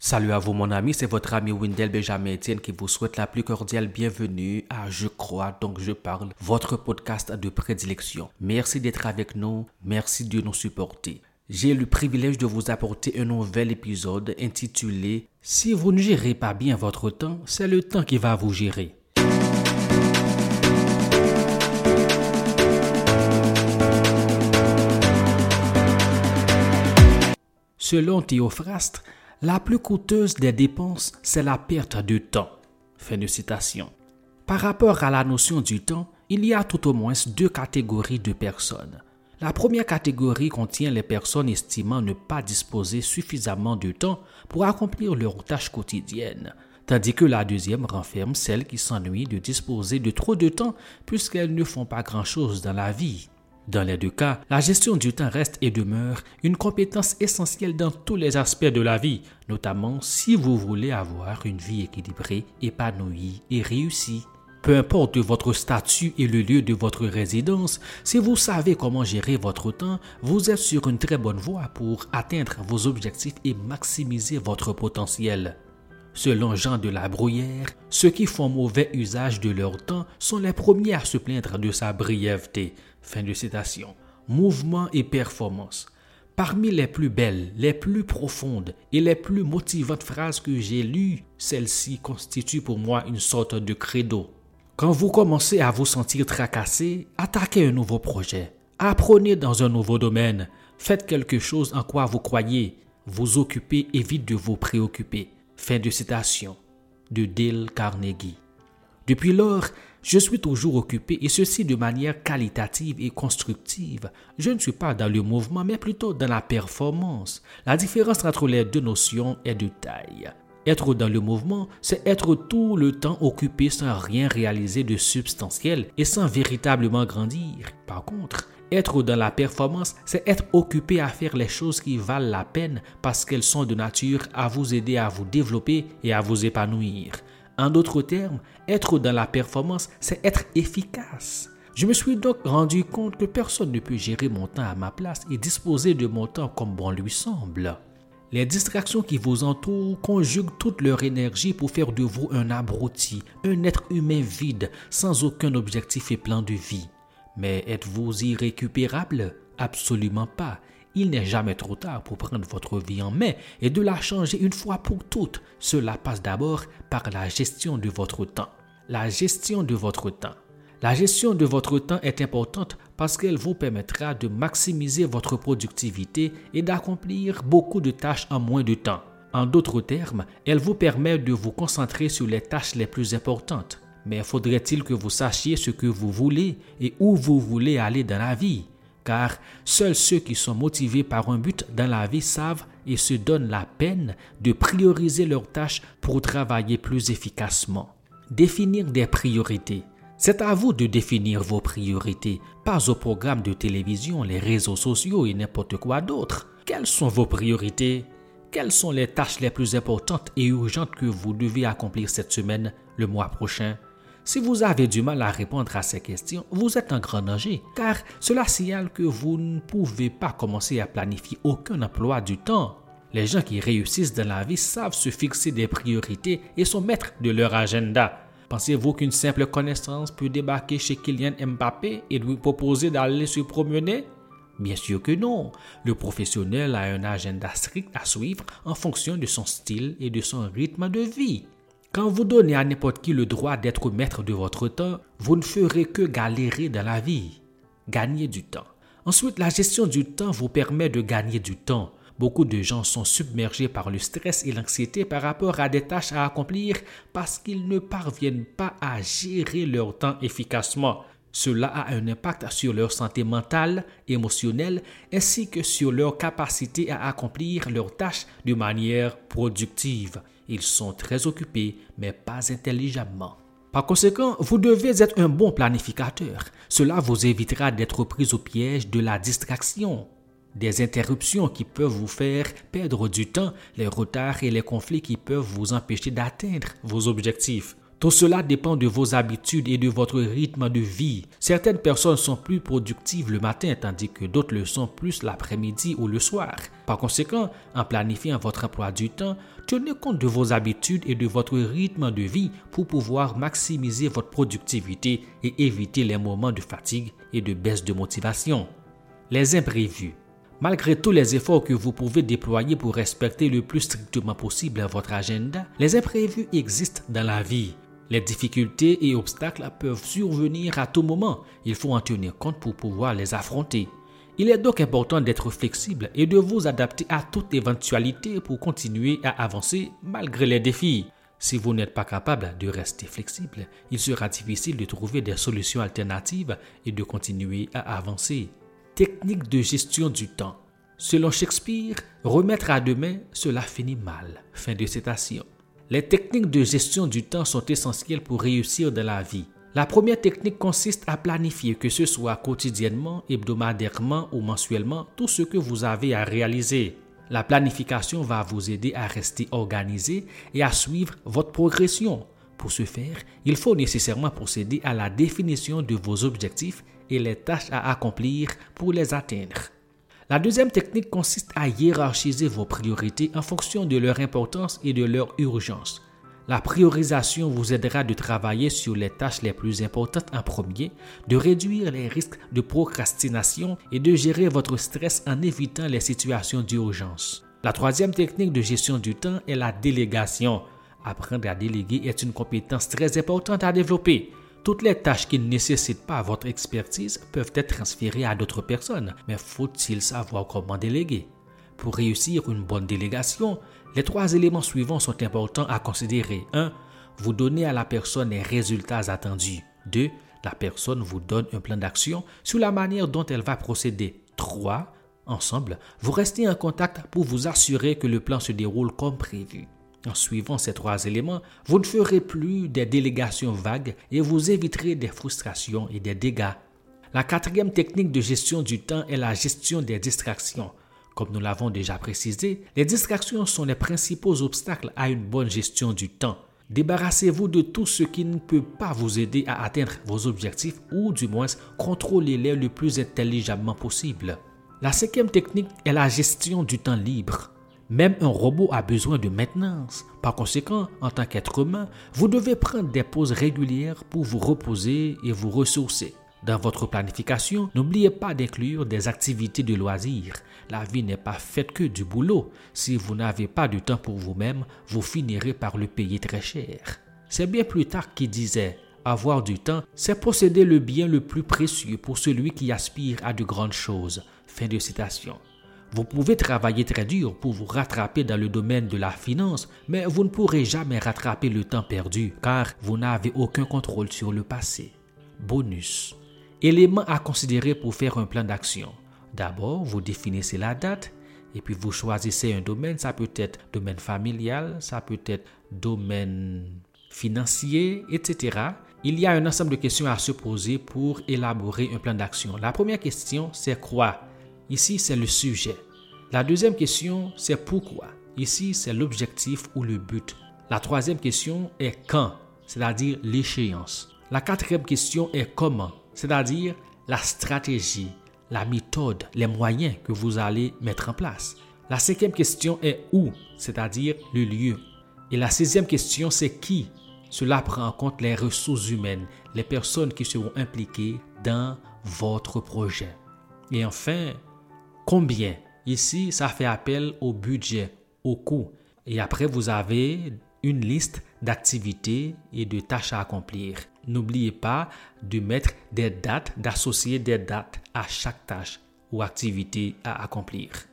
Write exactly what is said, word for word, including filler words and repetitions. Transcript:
Salut à vous mon ami, c'est votre ami Wendell Benjamin Etienne qui vous souhaite la plus cordiale bienvenue à Je crois donc je parle, votre podcast de prédilection. Merci d'être avec nous, merci de nous supporter. J'ai le privilège de vous apporter un nouvel épisode intitulé « Si vous ne gérez pas bien votre temps, c'est le temps qui va vous gérer ». Selon Théophraste, la plus coûteuse des dépenses, c'est la perte de temps. Fin de citation. Par rapport à la notion du temps, il y a tout au moins deux catégories de personnes. La première catégorie contient les personnes estimant ne pas disposer suffisamment de temps pour accomplir leurs tâches quotidiennes, tandis que la deuxième renferme celles qui s'ennuient de disposer de trop de temps puisqu'elles ne font pas grand-chose dans la vie. Dans les deux cas, la gestion du temps reste et demeure une compétence essentielle dans tous les aspects de la vie, notamment si vous voulez avoir une vie équilibrée, épanouie et réussie. Peu importe votre statut et le lieu de votre résidence, si vous savez comment gérer votre temps, vous êtes sur une très bonne voie pour atteindre vos objectifs et maximiser votre potentiel. Selon Jean de la Bruyère, ceux qui font mauvais usage de leur temps sont les premiers à se plaindre de sa brièveté. Fin de citation. Mouvement et performance. Parmi les plus belles, les plus profondes et les plus motivantes phrases que j'ai lues, celle-ci constitue pour moi une sorte de credo. Quand vous commencez à vous sentir tracassé, attaquez un nouveau projet. Apprenez dans un nouveau domaine. Faites quelque chose en quoi vous croyez. Vous occupez et vite de vous préoccuper. Fin de citation de Dale Carnegie. Depuis lors, je suis toujours occupé et ceci de manière qualitative et constructive. Je ne suis pas dans le mouvement mais plutôt dans la performance. La différence entre les deux notions est de taille. Être dans le mouvement, c'est être tout le temps occupé sans rien réaliser de substantiel et sans véritablement grandir. Par contre, être dans la performance, c'est être occupé à faire les choses qui valent la peine parce qu'elles sont de nature à vous aider à vous développer et à vous épanouir. En d'autres termes, être dans la performance, c'est être efficace. Je me suis donc rendu compte que personne ne peut gérer mon temps à ma place et disposer de mon temps comme bon lui semble. Les distractions qui vous entourent conjuguent toute leur énergie pour faire de vous un abruti, un être humain vide, sans aucun objectif et plan de vie. Mais êtes-vous irrécupérable? Absolument pas. Il n'est jamais trop tard pour prendre votre vie en main et de la changer une fois pour toutes. Cela passe d'abord par la gestion de votre temps. La gestion de votre temps. La gestion de votre temps est importante parce qu'elle vous permettra de maximiser votre productivité et d'accomplir beaucoup de tâches en moins de temps. En d'autres termes, elle vous permet de vous concentrer sur les tâches les plus importantes. Mais faudrait-il que vous sachiez ce que vous voulez et où vous voulez aller dans la vie? Car seuls ceux qui sont motivés par un but dans la vie savent et se donnent la peine de prioriser leurs tâches pour travailler plus efficacement. Définir des priorités. C'est à vous de définir vos priorités, pas au programme de télévision, les réseaux sociaux et n'importe quoi d'autre. Quelles sont vos priorités? Quelles sont les tâches les plus importantes et urgentes que vous devez accomplir cette semaine, le mois prochain? Si vous avez du mal à répondre à ces questions, vous êtes en grand danger, car cela signale que vous ne pouvez pas commencer à planifier aucun emploi du temps. Les gens qui réussissent dans la vie savent se fixer des priorités et sont maîtres de leur agenda. Pensez-vous qu'une simple connaissance peut débarquer chez Kylian Mbappé et lui proposer d'aller se promener? Bien sûr que non. Le professionnel a un agenda strict à suivre en fonction de son style et de son rythme de vie. Quand vous donnez à n'importe qui le droit d'être maître de votre temps, vous ne ferez que galérer dans la vie. Gagner du temps. Ensuite, la gestion du temps vous permet de gagner du temps. Beaucoup de gens sont submergés par le stress et l'anxiété par rapport à des tâches à accomplir parce qu'ils ne parviennent pas à gérer leur temps efficacement. Cela a un impact sur leur santé mentale, émotionnelle, ainsi que sur leur capacité à accomplir leurs tâches de manière productive. Ils sont très occupés, mais pas intelligemment. Par conséquent, vous devez être un bon planificateur. Cela vous évitera d'être pris au piège de la distraction. Des interruptions qui peuvent vous faire perdre du temps, les retards et les conflits qui peuvent vous empêcher d'atteindre vos objectifs. Tout cela dépend de vos habitudes et de votre rythme de vie. Certaines personnes sont plus productives le matin tandis que d'autres le sont plus l'après-midi ou le soir. Par conséquent, en planifiant votre emploi du temps, tenez compte de vos habitudes et de votre rythme de vie pour pouvoir maximiser votre productivité et éviter les moments de fatigue et de baisse de motivation. Les imprévus. Malgré tous les efforts que vous pouvez déployer pour respecter le plus strictement possible votre agenda, les imprévus existent dans la vie. Les difficultés et obstacles peuvent survenir à tout moment. Il faut en tenir compte pour pouvoir les affronter. Il est donc important d'être flexible et de vous adapter à toute éventualité pour continuer à avancer malgré les défis. Si vous n'êtes pas capable de rester flexible, il sera difficile de trouver des solutions alternatives et de continuer à avancer. Technique de gestion du temps. Selon Shakespeare, remettre à demain, cela finit mal. Fin de citation. Les techniques de gestion du temps sont essentielles pour réussir dans la vie. La première technique consiste à planifier, que ce soit quotidiennement, hebdomadairement ou mensuellement, tout ce que vous avez à réaliser. La planification va vous aider à rester organisé et à suivre votre progression. Pour ce faire, il faut nécessairement procéder à la définition de vos objectifs et les tâches à accomplir pour les atteindre. La deuxième technique consiste à hiérarchiser vos priorités en fonction de leur importance et de leur urgence. La priorisation vous aidera de travailler sur les tâches les plus importantes en premier, de réduire les risques de procrastination et de gérer votre stress en évitant les situations d'urgence. La troisième technique de gestion du temps est la délégation. Apprendre à déléguer est une compétence très importante à développer. Toutes les tâches qui ne nécessitent pas votre expertise peuvent être transférées à d'autres personnes, mais faut-il savoir comment déléguer? Pour réussir une bonne délégation, les trois éléments suivants sont importants à considérer. un. Vous donnez à la personne les résultats attendus. deux. La personne vous donne un plan d'action sur la manière dont elle va procéder. trois. Ensemble, vous restez en contact pour vous assurer que le plan se déroule comme prévu. En suivant ces trois éléments, vous ne ferez plus des délégations vagues et vous éviterez des frustrations et des dégâts. La quatrième technique de gestion du temps est la gestion des distractions. Comme nous l'avons déjà précisé, les distractions sont les principaux obstacles à une bonne gestion du temps. Débarrassez-vous de tout ce qui ne peut pas vous aider à atteindre vos objectifs ou du moins contrôlez-les le plus intelligemment possible. La cinquième technique est la gestion du temps libre. Même un robot a besoin de maintenance. Par conséquent, en tant qu'être humain, vous devez prendre des pauses régulières pour vous reposer et vous ressourcer. Dans votre planification, n'oubliez pas d'inclure des activités de loisirs. La vie n'est pas faite que du boulot. Si vous n'avez pas de temps pour vous-même, vous finirez par le payer très cher. C'est bien Plutarque qui disait « Avoir du temps, c'est posséder le bien le plus précieux pour celui qui aspire à de grandes choses. » Fin de citation. Vous pouvez travailler très dur pour vous rattraper dans le domaine de la finance, mais vous ne pourrez jamais rattraper le temps perdu car vous n'avez aucun contrôle sur le passé. Bonus. Éléments à considérer pour faire un plan d'action. D'abord, vous définissez la date et puis vous choisissez un domaine. Ça peut être domaine familial, ça peut être domaine financier, et cetera. Il y a un ensemble de questions à se poser pour élaborer un plan d'action. La première question, c'est quoi? Ici, c'est le sujet. La deuxième question, c'est pourquoi. Ici, c'est l'objectif ou le but. La troisième question est quand, c'est-à-dire l'échéance. La quatrième question est comment, c'est-à-dire la stratégie, la méthode, les moyens que vous allez mettre en place. La cinquième question est où, c'est-à-dire le lieu. Et la sixième question, c'est qui. Cela prend en compte les ressources humaines, les personnes qui seront impliquées dans votre projet. Et enfin, combien? Ici, ça fait appel au budget, au coût. Et après, vous avez une liste d'activités et de tâches à accomplir. N'oubliez pas de mettre des dates, d'associer des dates à chaque tâche ou activité à accomplir.